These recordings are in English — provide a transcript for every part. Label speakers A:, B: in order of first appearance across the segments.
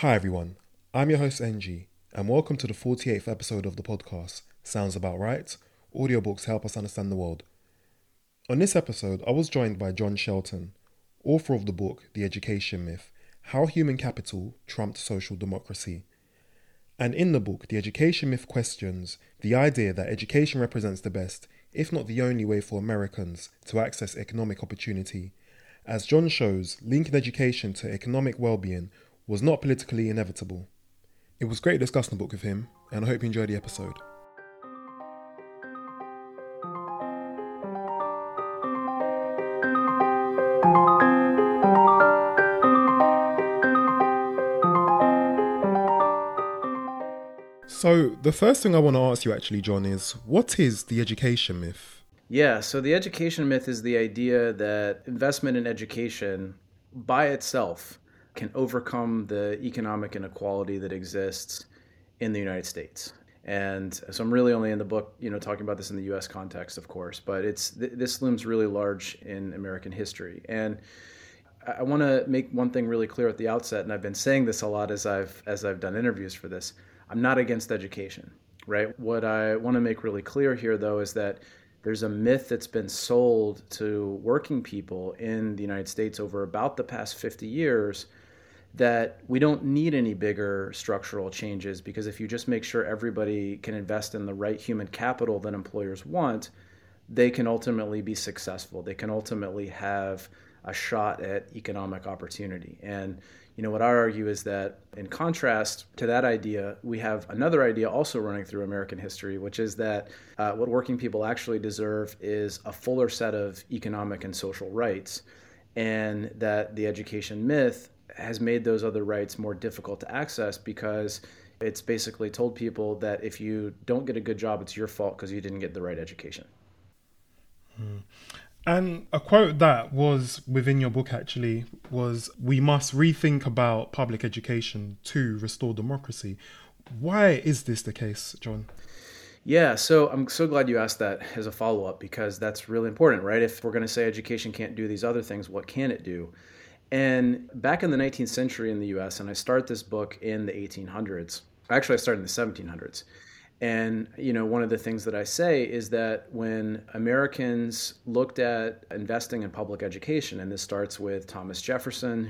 A: Hi everyone, I'm your host NG, and welcome to the 48th episode of the podcast, Sounds About Right? Audiobooks help us understand the world. On this episode, I was joined by John Shelton, author of the book The Education Myth, How Human Capital Trumped Social Democracy. And in the book, The Education Myth questions the idea that education represents the best, if not the only way for Americans to access economic opportunity. As John shows, linking education to economic well-being was not politically inevitable. It was great discussing the book with him, and I hope you enjoyed the episode. So, the first thing I want to ask you actually, John, is what is the education myth?
B: Yeah, so the education myth is the idea that investment in education by itself can overcome the economic inequality that exists in the United States. And so I'm really only in the book, talking about this in the U.S. context, of course, but this looms really large in American history. And I want to make one thing really clear at the outset, and I've been saying this a lot as I've done interviews for this. I'm not against education, right? What I want to make really clear here, though, is that there's a myth that's been sold to working people in the United States over about the past 50 years that we don't need any bigger structural changes because if you just make sure everybody can invest in the right human capital that employers want, they can ultimately be successful. They can ultimately have a shot at economic opportunity. And what I argue is that in contrast to that idea, we have another idea also running through American history, which is that what working people actually deserve is a fuller set of economic and social rights, and that the education myth has made those other rights more difficult to access because it's basically told people that if you don't get a good job, it's your fault because you didn't get the right education.
A: And a quote that was within your book actually was, "We must rethink about public education to restore democracy." Why is this the case, John?
B: Yeah, so I'm so glad you asked that as a follow-up because that's really important, right? If we're going to say education can't do these other things, what can it do? And back in the 19th century in the US, and I start this book in the 1800s. Actually, I started in the 1700s. And, one of the things that I say is that when Americans looked at investing in public education, and this starts with Thomas Jefferson,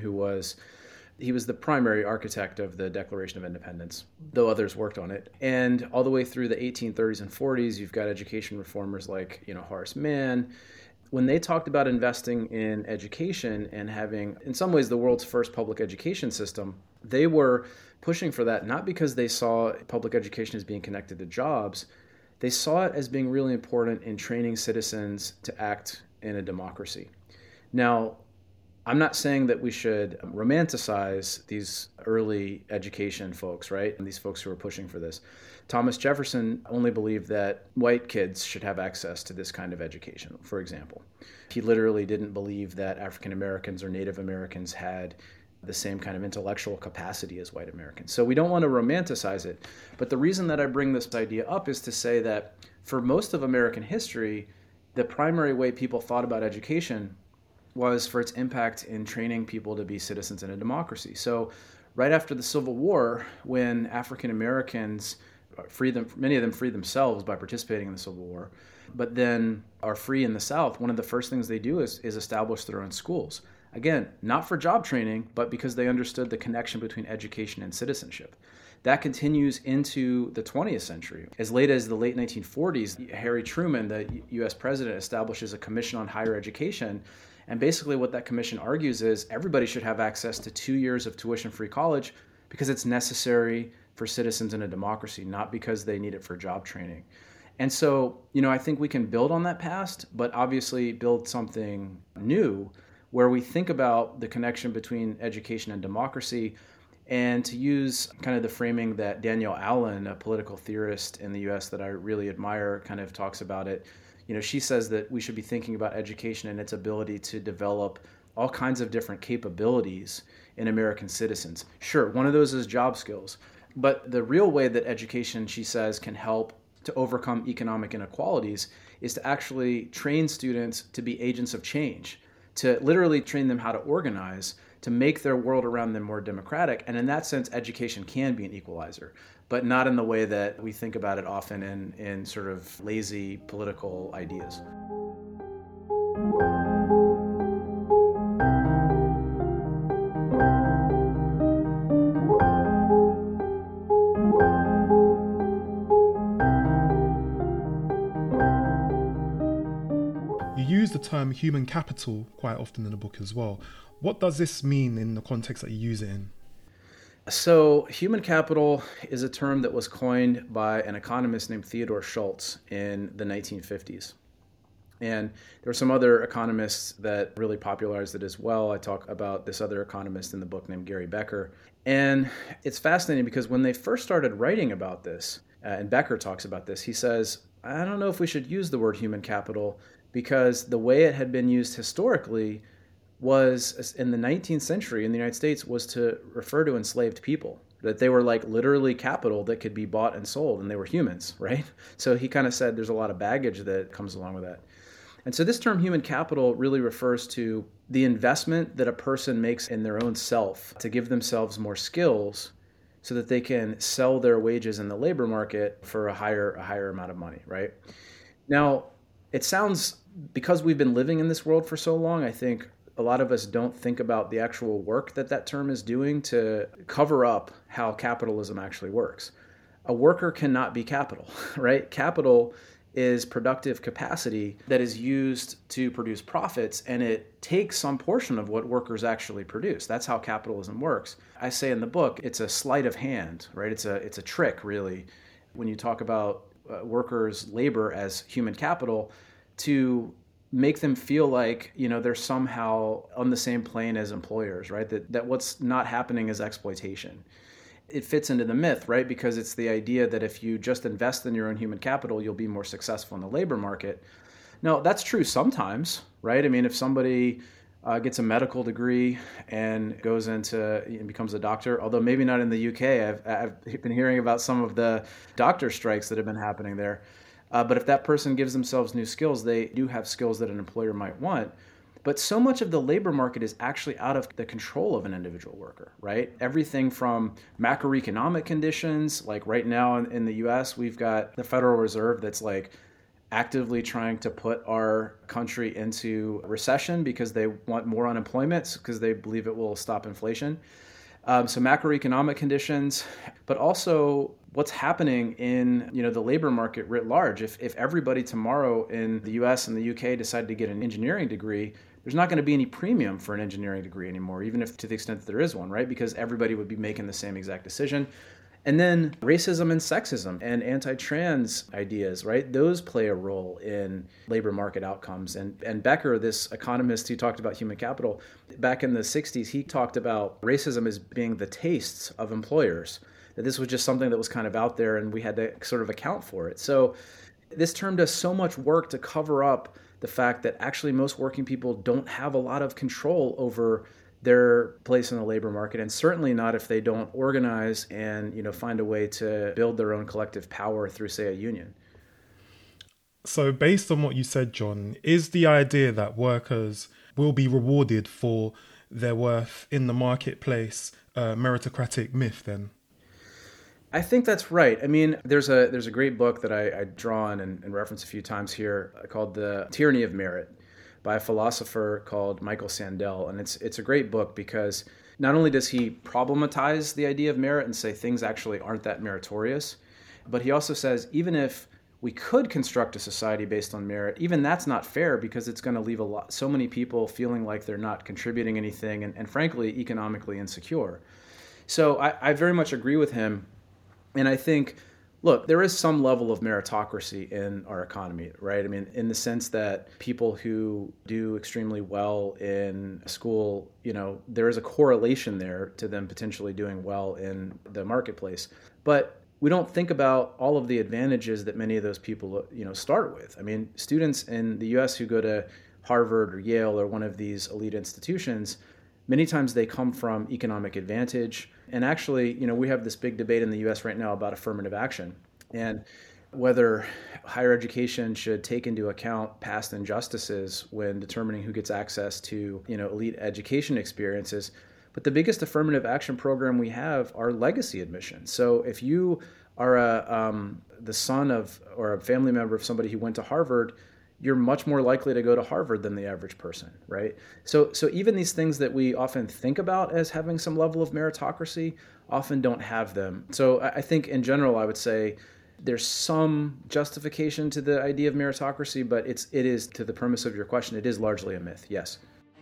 B: he was the primary architect of the Declaration of Independence, though others worked on it. And all the way through the 1830s and 40s, you've got education reformers like, Horace Mann. When they talked about investing in education and having, in some ways, the world's first public education system, they were pushing for that not because they saw public education as being connected to jobs. They saw it as being really important in training citizens to act in a democracy. Now, I'm not saying that we should romanticize these early education folks, right? And these folks who are pushing for this. Thomas Jefferson only believed that white kids should have access to this kind of education, for example. He literally didn't believe that African Americans or Native Americans had the same kind of intellectual capacity as white Americans. So we don't want to romanticize it. But the reason that I bring this idea up is to say that for most of American history, the primary way people thought about education was for its impact in training people to be citizens in a democracy. So right after the Civil War, when African Americans many of them freed themselves by participating in the Civil War, but then are free in the South, one of the first things they do is establish their own schools. Again, not for job training, but because they understood the connection between education and citizenship. That continues into the 20th century. As late as the late 1940s, Harry Truman, the U.S. president, establishes a commission on higher education. And basically what that commission argues is everybody should have access to 2 years of tuition-free college because it's necessary for citizens in a democracy, not because they need it for job training. And so, I think we can build on that past, but obviously build something new where we think about the connection between education and democracy, and to use kind of the framing that Danielle Allen, a political theorist in the US that I really admire, kind of talks about it. She says that we should be thinking about education and its ability to develop all kinds of different capabilities in American citizens. Sure, one of those is job skills, but the real way that education, she says, can help to overcome economic inequalities is to actually train students to be agents of change, to literally train them how to organize, to make their world around them more democratic. And in that sense, education can be an equalizer, but not in the way that we think about it often in sort of lazy political ideas.
A: You use the term human capital quite often in the book as well. What does this mean in the context that you use it in?
B: So, human capital is a term that was coined by an economist named Theodore Schultz in the 1950s. And there were some other economists that really popularized it as well. I talk about this other economist in the book named Gary Becker. And it's fascinating because when they first started writing about this, and Becker talks about this, he says, I don't know if we should use the word human capital because the way it had been used historically was in the 19th century in the United States was to refer to enslaved people, that they were like literally capital that could be bought and sold, and they were humans, right? So he kind of said there's a lot of baggage that comes along with that. And so this term human capital really refers to the investment that a person makes in their own self to give themselves more skills so that they can sell their wages in the labor market for a higher amount of money, right? Now, it sounds, because we've been living in this world for so long, I think a lot of us don't think about the actual work that term is doing to cover up how capitalism actually works. A worker cannot be capital, right? Capital is productive capacity that is used to produce profits, and it takes some portion of what workers actually produce. That's how capitalism works. I say in the book, it's a sleight of hand, right? It's a trick, really, when you talk about workers' labor as human capital, to make them feel like, they're somehow on the same plane as employers, right? That what's not happening is exploitation. It fits into the myth, right? Because it's the idea that if you just invest in your own human capital, you'll be more successful in the labor market. Now, that's true sometimes, right? I mean, if somebody gets a medical degree and goes into and becomes a doctor, although maybe not in the UK. I've been hearing about some of the doctor strikes that have been happening there. But if that person gives themselves new skills, they do have skills that an employer might want. But so much of the labor market is actually out of the control of an individual worker, right? Everything from macroeconomic conditions, like right now in the US, we've got the Federal Reserve that's like actively trying to put our country into recession because they want more unemployment because they believe it will stop inflation. So macroeconomic conditions, but also what's happening in the labor market writ large. If everybody tomorrow in the US and the UK decided to get an engineering degree, there's not going to be any premium for an engineering degree anymore, even if to the extent that there is one, right? Because everybody would be making the same exact decision. And then racism and sexism and anti-trans ideas, right? Those play a role in labor market outcomes. And Becker, this economist who talked about human capital, back in the 60s, he talked about racism as being the tastes of employers, that this was just something that was kind of out there and we had to sort of account for it. So this term does so much work to cover up the fact that actually most working people don't have a lot of control over their place in the labor market, and certainly not if they don't organize and find a way to build their own collective power through, say, a union.
A: So based on what you said, John, is the idea that workers will be rewarded for their worth in the marketplace a meritocratic myth then?
B: I think that's right. I mean, there's a great book that I draw on and reference a few times here called The Tyranny of Merit by a philosopher called Michael Sandel. And it's a great book because not only does he problematize the idea of merit and say things actually aren't that meritorious, but he also says even if we could construct a society based on merit, even that's not fair because it's going to leave so many people feeling like they're not contributing anything and frankly, economically insecure. So I very much agree with him. And I think, look, there is some level of meritocracy in our economy, right? I mean, in the sense that people who do extremely well in school, there is a correlation there to them potentially doing well in the marketplace. But we don't think about all of the advantages that many of those people, start with. I mean, students in the US who go to Harvard or Yale or one of these elite institutions, many times they come from economic advantage. And actually, we have this big debate in the US right now about affirmative action and whether higher education should take into account past injustices when determining who gets access to, elite education experiences. But the biggest affirmative action program we have are legacy admissions. So if you are the son of or a family member of somebody who went to Harvard, you're much more likely to go to Harvard than the average person, right? So even these things that we often think about as having some level of meritocracy often don't have them. So I think in general, I would say there's some justification to the idea of meritocracy, but it is, to the premise of your question, it is largely a myth, yes.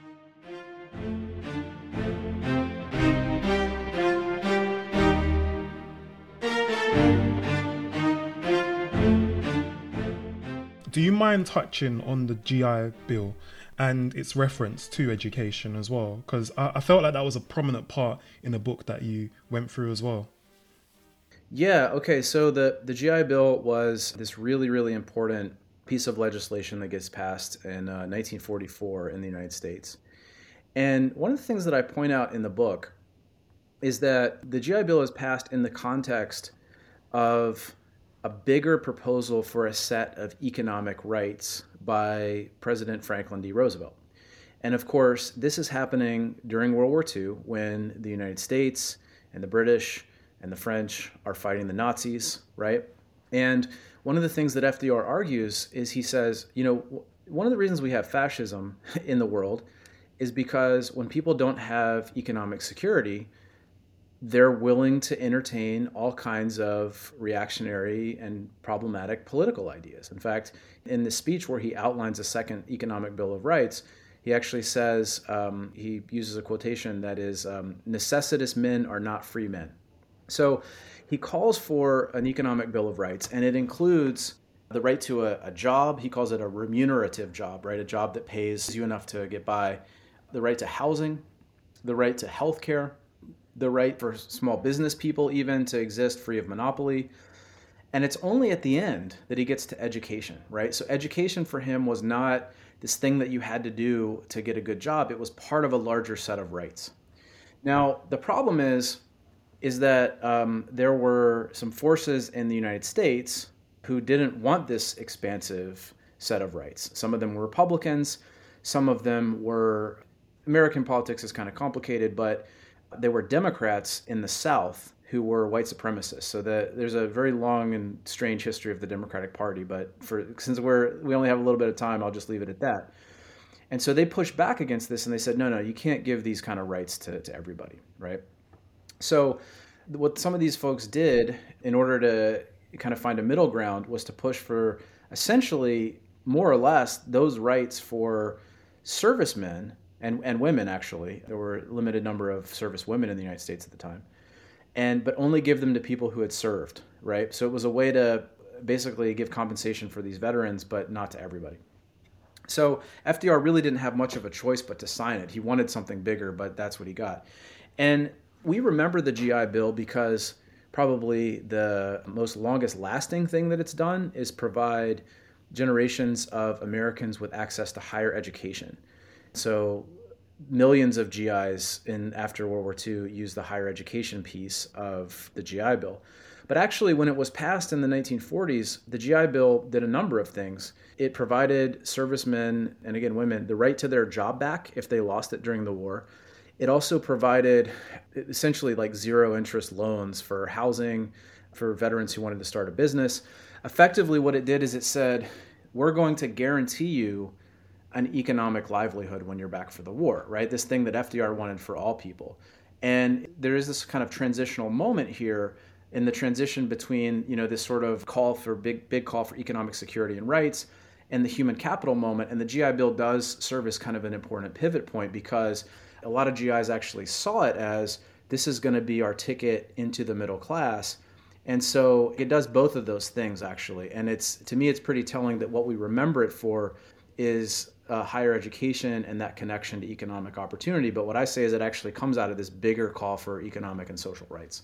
A: Do you mind touching on the GI Bill and its reference to education as well? Because I felt like that was a prominent part in the book that you went through as well.
B: Yeah, okay. So the GI Bill was this really, really important piece of legislation that gets passed in 1944 in the United States. And one of the things that I point out in the book is that the GI Bill is passed in the context of a bigger proposal for a set of economic rights by President Franklin D. Roosevelt. And of course, this is happening during World War II when the United States and the British and the French are fighting the Nazis, right? And one of the things that FDR argues is he says, one of the reasons we have fascism in the world is because when people don't have economic security, they're willing to entertain all kinds of reactionary and problematic political ideas. In fact, in the speech where he outlines the Second Economic Bill of Rights, he actually says, he uses a quotation that is, necessitous men are not free men. So he calls for an economic Bill of Rights, and it includes the right to a job. He calls it a remunerative job, right? A job that pays you enough to get by. The right to housing, the right to health care, the right for small business people even to exist free of monopoly. And it's only at the end that he gets to education, right? So education for him was not this thing that you had to do to get a good job. It was part of a larger set of rights. Now, the problem is that there were some forces in the United States who didn't want this expansive set of rights. Some of them were Republicans. Some of them were, American politics is kind of complicated, but there were Democrats in the South who were white supremacists. So there's a very long and strange history of the Democratic Party, but since we only have a little bit of time, I'll just leave it at that. And so they pushed back against this and they said, no, you can't give these kind of rights to everybody, right? So what some of these folks did in order to kind of find a middle ground was to push for essentially more or less those rights for servicemen and women, actually. There were a limited number of service women in the United States at the time, but only give them to people who had served, right? So it was a way to basically give compensation for these veterans, but not to everybody. So FDR really didn't have much of a choice but to sign it. He wanted something bigger, but that's what he got. And we remember the GI Bill because probably the most longest lasting thing that it's done is provide generations of Americans with access to higher education. So millions of GIs after World War II used the higher education piece of the GI Bill. But actually, when it was passed in the 1940s, the GI Bill did a number of things. It provided servicemen, and again women, the right to their job back if they lost it during the war. It also provided essentially like zero interest loans for housing for veterans who wanted to start a business. Effectively, what it did is it said, we're going to guarantee you an economic livelihood when you're back for the war, right? This thing that FDR wanted for all people. And there is this kind of transitional moment here in the transition between, this sort of call for big call for economic security and rights and the human capital moment. And the GI Bill does serve as kind of an important pivot point because a lot of GIs actually saw it as this is going to be our ticket into the middle class. And so it does both of those things, actually. And to me, it's pretty telling that what we remember it for is higher education and that connection to economic opportunity. But what I say is it actually comes out of this bigger call for economic and social rights.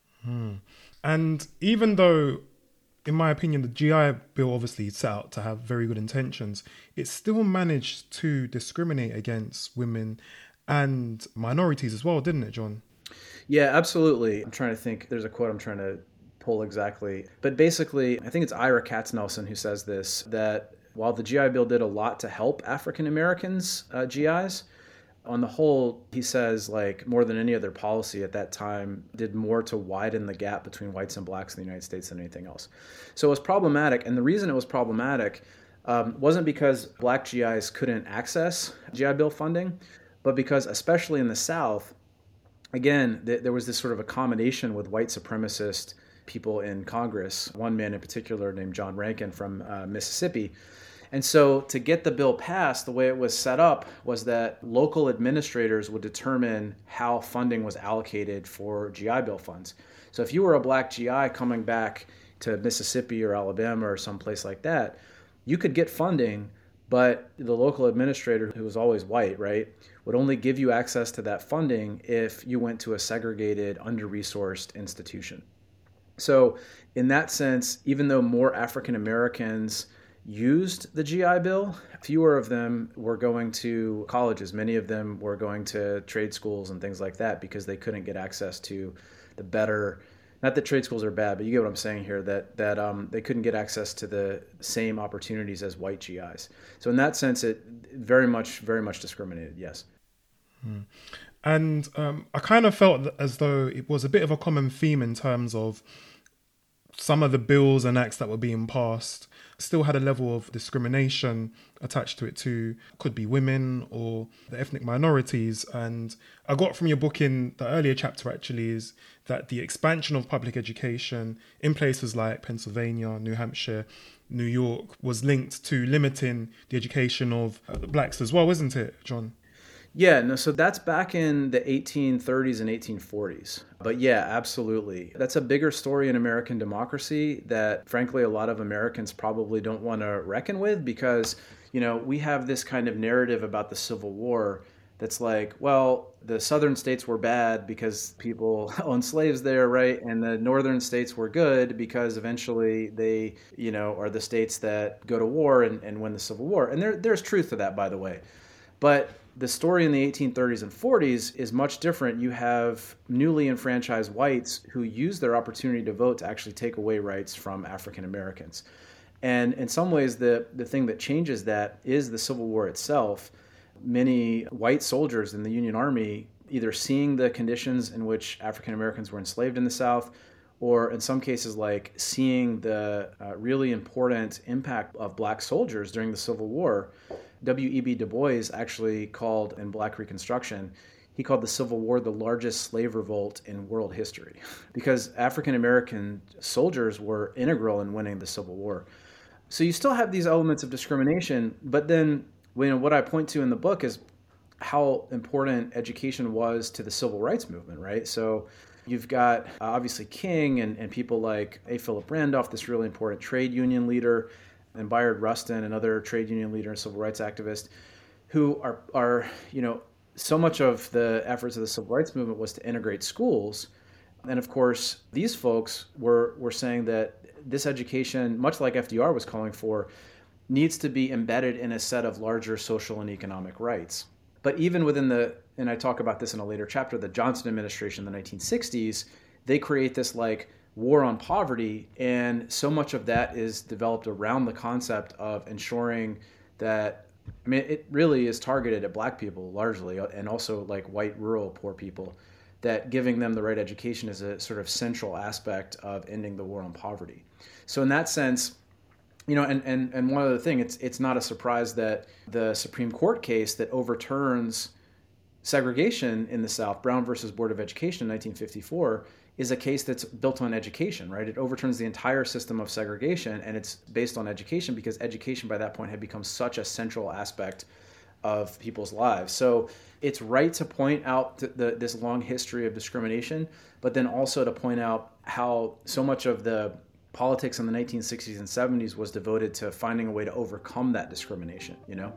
A: And even though, in my opinion, the GI Bill obviously set out to have very good intentions, it still managed to discriminate against women and minorities as well, didn't it, John?
B: Yeah, absolutely. I'm trying to think. There's a quote I'm trying to pull exactly. But basically, I think it's Ira Katznelson who says this, that while the GI Bill did a lot to help African Americans, GIs, on the whole, he says, like, more than any other policy at that time, did more to widen the gap between whites and blacks in the United States than anything else. So it was problematic. And the reason it was problematic wasn't because black GIs couldn't access GI Bill funding, but because, especially in the South, again, there was this sort of accommodation with white supremacist people in Congress, one man in particular named John Rankin from Mississippi. And so to get the bill passed, the way it was set up was that local administrators would determine how funding was allocated for GI Bill funds. So if you were a black GI coming back to Mississippi or Alabama or someplace like that, you could get funding, but the local administrator, who was always white, right, would only give you access to that funding if you went to a segregated, under-resourced institution. So in that sense, even though more African Americans used the GI Bill, fewer of them were going to colleges. Many of them were going to trade schools and things like that because they couldn't get access to the better, not that trade schools are bad, but you get what I'm saying here, that they couldn't get access to the same opportunities as white GIs. So in that sense, it very much discriminated, yes.
A: And I kind of felt as though it was a bit of a common theme in terms of some of the bills and acts that were being passed still had a level of discrimination attached to it too. Could be women or the ethnic minorities. And I got from your book in the earlier chapter actually is that the expansion of public education in places like Pennsylvania, New Hampshire, New York was linked to limiting the education of blacks as well, isn't it, John?
B: Yeah, no, so that's back in the 1830s and 1840s. But yeah, absolutely. That's a bigger story in American democracy that, frankly, a lot of Americans probably don't want to reckon with because, you know, we have this kind of narrative about the Civil War that's like, well, the southern states were bad because people owned slaves there, right? And the northern states were good because eventually they, you know, are the states that go to war and win the Civil War. And there's truth to that, by the way. But the story in the 1830s and 40s is much different. You have newly enfranchised whites who use their opportunity to vote to actually take away rights from African Americans. And in some ways, the thing that changes that is the Civil War itself. Many white soldiers in the Union Army either seeing the conditions in which African Americans were enslaved in the South, or in some cases, like seeing the really important impact of black soldiers during the Civil War. W.E.B. Du Bois actually called, in Black Reconstruction, he called the Civil War the largest slave revolt in world history because African American soldiers were integral in winning the Civil War. So you still have these elements of discrimination, but then what I point to in the book is how important education was to the civil rights movement, right? So you've got obviously King and people like A. Philip Randolph, this really important trade union leader, and Bayard Rustin, another trade union leader and civil rights activist, who are you know, so much of the efforts of the civil rights movement was to integrate schools. And of course, these folks were saying that this education, much like FDR was calling for, needs to be embedded in a set of larger social and economic rights. But even within and I talk about this in a later chapter, the Johnson administration in the 1960s, they create this like war on poverty, and so much of that is developed around the concept of ensuring that, I mean, it really is targeted at black people largely, and also like white rural poor people, that giving them the right education is a sort of central aspect of ending the war on poverty. So in that sense, you know, and one other thing, it's not a surprise that the Supreme Court case that overturns segregation in the South, Brown versus Board of Education in 1954, is a case that's built on education, right? It overturns the entire system of segregation, and it's based on education because education by that point had become such a central aspect of people's lives. So it's right to point out this long history of discrimination, but then also to point out how so much of the politics in the 1960s and 70s was devoted to finding a way to overcome that discrimination, you know?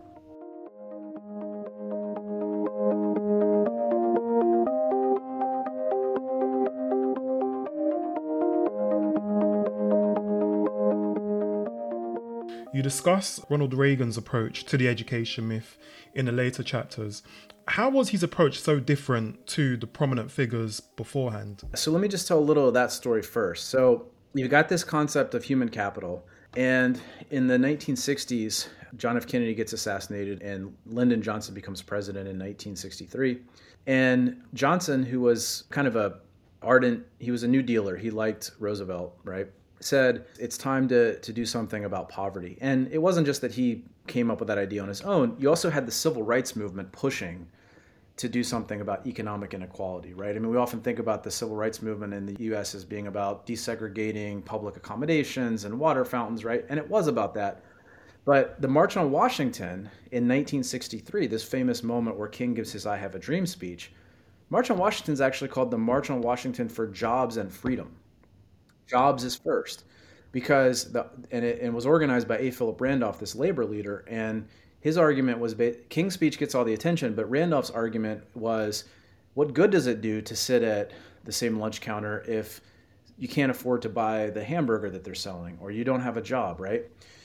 A: You discuss Ronald Reagan's approach to the education myth in the later chapters. How was his approach so different to the prominent figures beforehand?
B: So let me just tell a little of that story first. So you've got this concept of human capital. And in the 1960s, John F. Kennedy gets assassinated, and Lyndon Johnson becomes president in 1963. And Johnson, who was kind of he was a New Dealer. He liked Roosevelt, right? Said it's time to do something about poverty. And it wasn't just that he came up with that idea on his own. You also had the civil rights movement pushing to do something about economic inequality, right? I mean, we often think about the civil rights movement in the US as being about desegregating public accommodations and water fountains, right? And it was about that. But the March on Washington in 1963, this famous moment where King gives his I Have a Dream speech, March on Washington is actually called the March on Washington for Jobs and Freedom. Jobs is first, because it was organized by A. Philip Randolph, this labor leader, and his argument was King's speech gets all the attention, but Randolph's argument was, what good does it do to sit at the same lunch counter if you can't afford to buy the hamburger that they're selling, or you don't have a job, right?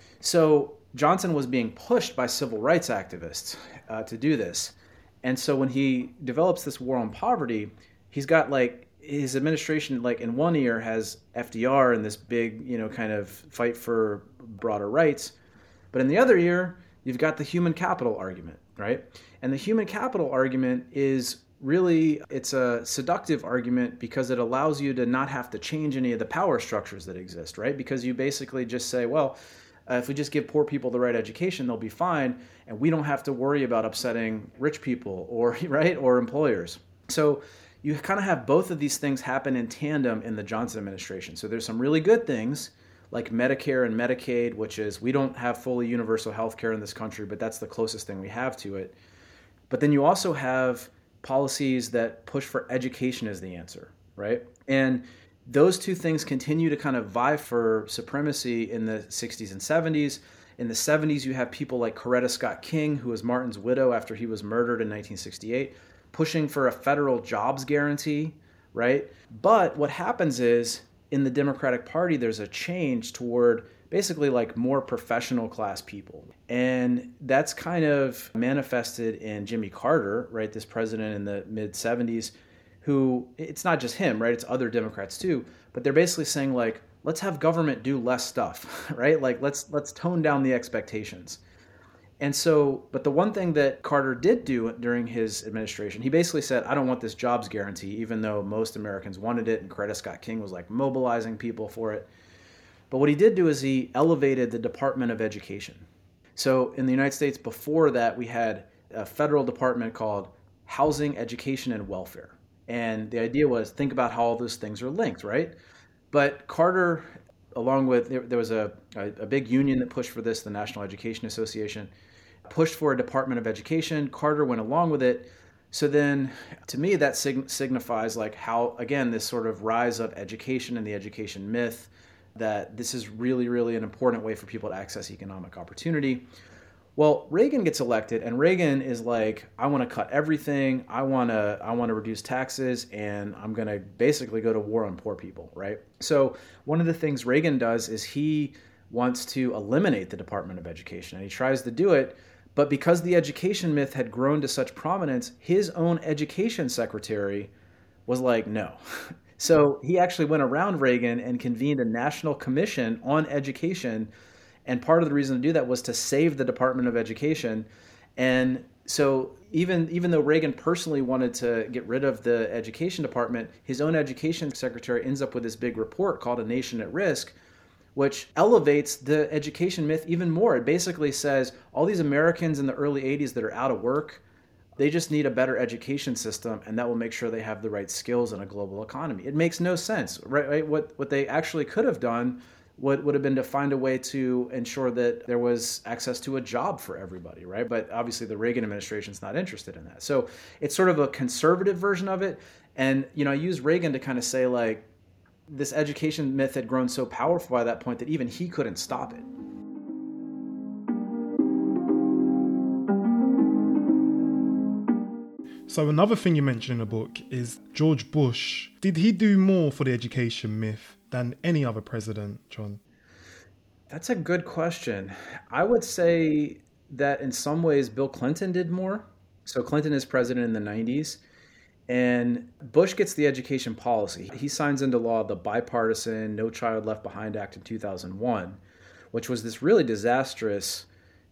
B: So Johnson was being pushed by civil rights activists to do this. And so when he develops this war on poverty, he's got his administration, in one ear has FDR and this big, kind of fight for broader rights. But in the other ear, you've got the human capital argument, right? And the human capital argument is really, it's a seductive argument because it allows you to not have to change any of the power structures that exist, right? Because you basically just say, well, if we just give poor people the right education, they'll be fine, and we don't have to worry about upsetting rich people or employers. So you kind of have both of these things happen in tandem in the Johnson administration. So there's some really good things like Medicare and Medicaid, which is we don't have fully universal health care in this country, but that's the closest thing we have to it. But then you also have policies that push for education as the answer, right? And those two things continue to kind of vie for supremacy in the 60s and 70s. In the 70s, you have people like Coretta Scott King, who was Martin's widow after he was murdered in 1968, pushing for a federal jobs guarantee, right? But what happens is in the Democratic Party, there's a change toward basically more professional class people. And that's kind of manifested in Jimmy Carter, right? This president in the mid 70s, who, it's not just him, right? It's other Democrats too, but they're basically saying let's have government do less stuff, right? Let's tone down the expectations. And so, but the one thing that Carter did do during his administration, he basically said, I don't want this jobs guarantee, even though most Americans wanted it, and Coretta Scott King was mobilizing people for it. But what he did do is he elevated the Department of Education. So in the United States before that, we had a federal department called Housing, Education, and Welfare. And the idea was, think about how all those things are linked, right? But Carter, along with, there was a big union that pushed for this, the National Education Association, pushed for a Department of Education. Carter went along with it. So then, to me, that signifies how, again, this sort of rise of education and the education myth, that this is really, really an important way for people to access economic opportunity. Well, Reagan gets elected, and Reagan is I want to cut everything. I want to reduce taxes, and I'm going to basically go to war on poor people, right? So one of the things Reagan does is he wants to eliminate the Department of Education, and he tries to do it. But because the education myth had grown to such prominence, his own education secretary was no. So he actually went around Reagan and convened a national commission on education. And part of the reason to do that was to save the Department of Education. And so even though Reagan personally wanted to get rid of the education department, his own education secretary ends up with this big report called A Nation at Risk, which elevates the education myth even more. It basically says all these Americans in the early 80s that are out of work, they just need a better education system, and that will make sure they have the right skills in a global economy. It makes no sense, right? What they actually could have done would have been to find a way to ensure that there was access to a job for everybody, right? But obviously the Reagan administration is not interested in that. So it's sort of a conservative version of it. And, I use Reagan to kind of say this education myth had grown so powerful by that point that even he couldn't stop it.
A: So another thing you mentioned in the book is George Bush. Did he do more for the education myth than any other president, John?
B: That's a good question. I would say that in some ways Bill Clinton did more. So Clinton is president in the 90s, and Bush gets the education policy. He signs into law the bipartisan No Child Left Behind Act in 2001, which was this really disastrous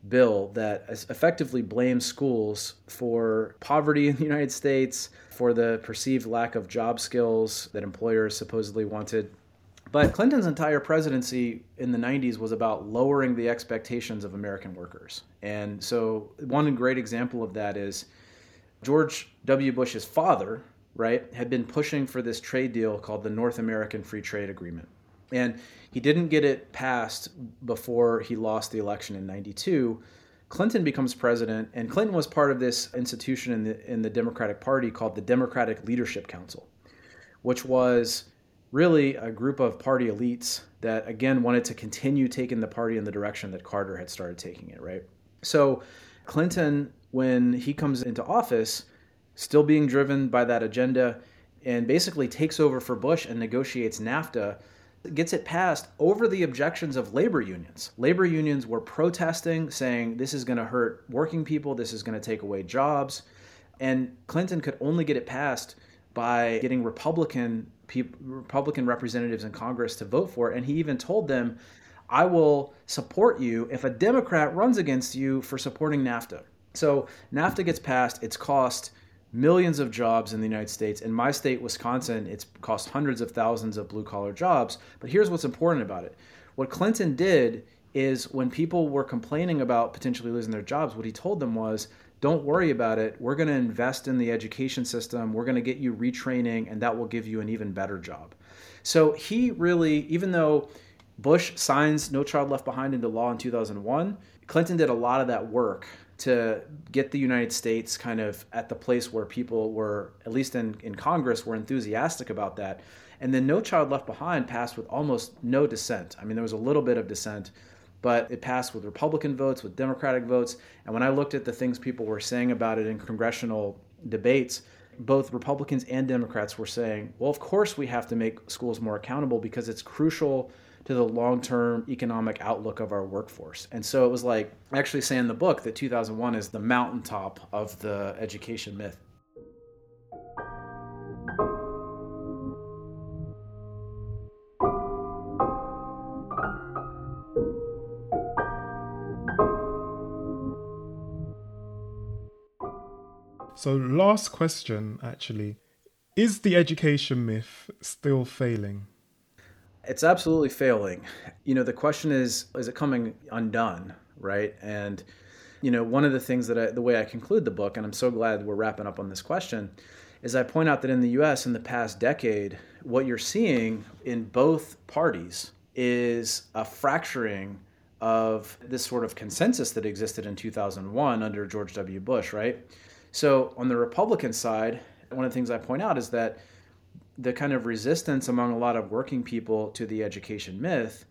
B: bill that effectively blames schools for poverty in the United States, for the perceived lack of job skills that employers supposedly wanted. But Clinton's entire presidency in the 90s was about lowering the expectations of American workers. And so one great example of that is George W. Bush's father, right, had been pushing for this trade deal called the North American Free Trade Agreement. And he didn't get it passed before he lost the election in 92. Clinton becomes president, and Clinton was part of this institution in the Democratic Party called the Democratic Leadership Council, which was really a group of party elites that, again, wanted to continue taking the party in the direction that Carter had started taking it, right? So Clinton, when he comes into office, still being driven by that agenda, and basically takes over for Bush and negotiates NAFTA, gets it passed over the objections of labor unions. Labor unions were protesting, saying this is going to hurt working people, this is going to take away jobs. And Clinton could only get it passed by getting Republican representatives in Congress to vote for it. And he even told them, I will support you if a Democrat runs against you for supporting NAFTA. So NAFTA gets passed. It's cost millions of jobs in the United States. In my state, Wisconsin, it's cost hundreds of thousands of blue-collar jobs. But here's what's important about it. What Clinton did is when people were complaining about potentially losing their jobs, what he told them was, don't worry about it. We're going to invest in the education system. We're going to get you retraining, and that will give you an even better job. So he really, even though Bush signs No Child Left Behind into law in 2001, Clinton did a lot of that work to get the United States kind of at the place where people were, at least in Congress, were enthusiastic about that. And then No Child Left Behind passed with almost no dissent. I mean, there was a little bit of dissent, but it passed with Republican votes, with Democratic votes. And when I looked at the things people were saying about it in congressional debates, both Republicans and Democrats were saying, well, of course we have to make schools more accountable because it's crucial to the long-term economic outlook of our workforce. And so it was like, I actually say in the book that 2001 is the mountaintop of the education myth.
A: So last question, actually. Is the education myth still failing?
B: It's absolutely failing. You know, the question is it coming undone, right? And, you know, one of the things the way I conclude the book, and I'm so glad we're wrapping up on this question, is I point out that in the US in the past decade, what you're seeing in both parties is a fracturing of this sort of consensus that existed in 2001 under George W. Bush, right? So on the Republican side, one of the things I point out is that the kind of resistance among a lot of working people to the education myth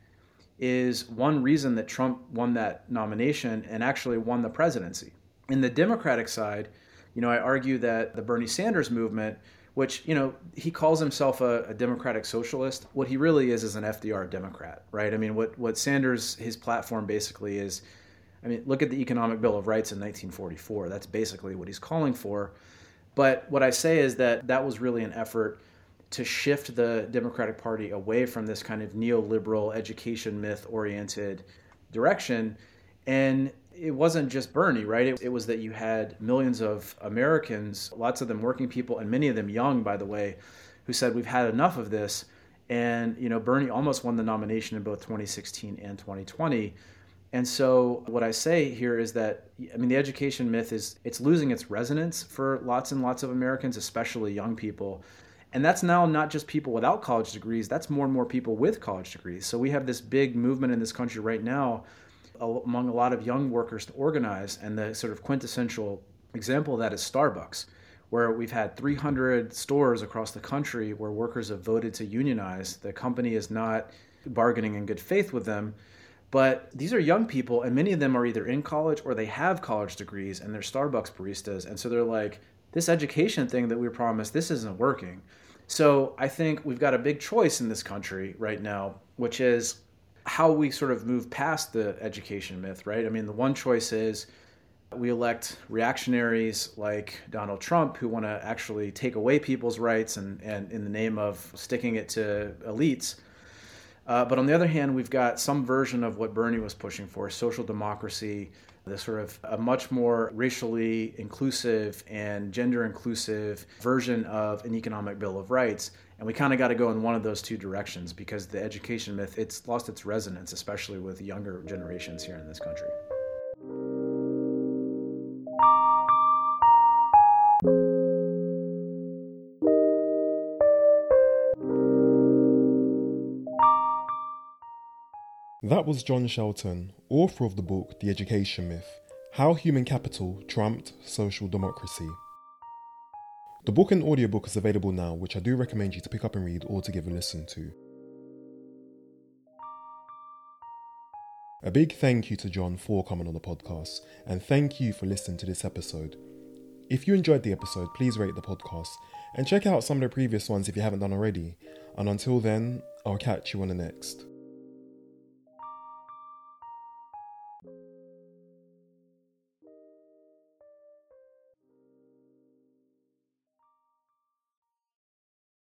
B: is one reason that Trump won that nomination and actually won the presidency. In the Democratic side, you know, I argue that the Bernie Sanders movement, which, you know, he calls himself a democratic socialist, what he really is an FDR Democrat, right? I mean, what Sanders, his platform basically is, I mean, look at the Economic Bill of Rights in 1944. That's basically what he's calling for. But what I say is that was really an effort to shift the Democratic Party away from this kind of neoliberal education myth-oriented direction. And it wasn't just Bernie, right? It was that you had millions of Americans, lots of them working people, and many of them young, by the way, who said, we've had enough of this. And, you know, Bernie almost won the nomination in both 2016 and 2020. And so what I say here is that, I mean, the education myth it's losing its resonance for lots and lots of Americans, especially young people. And that's now not just people without college degrees, that's more and more people with college degrees. So we have this big movement in this country right now among a lot of young workers to organize. And the sort of quintessential example of that is Starbucks, where we've had 300 stores across the country where workers have voted to unionize. The company is not bargaining in good faith with them. But these are young people, and many of them are either in college or they have college degrees, and they're Starbucks baristas. And so they're like, this education thing that we promised, this isn't working. So I think we've got a big choice in this country right now, which is how we sort of move past the education myth, right? I mean, the one choice is we elect reactionaries like Donald Trump who want to actually take away people's rights and in the name of sticking it to elites. But on the other hand, we've got some version of what Bernie was pushing for, social democracy, the sort of a much more racially inclusive and gender inclusive version of an economic bill of rights. And we kind of got to go in one of those two directions because the education myth, it's lost its resonance, especially with younger generations here in this country.
A: That was John Shelton, author of the book The Education Myth: How Human Capital Trumped Social Democracy. The book and audiobook is available now, which I do recommend you to pick up and read or to give a listen to. A big thank you to John for coming on the podcast, and thank you for listening to this episode. If you enjoyed the episode, please rate the podcast and check out some of the previous ones if you haven't done already. And until then, I'll catch you on the next.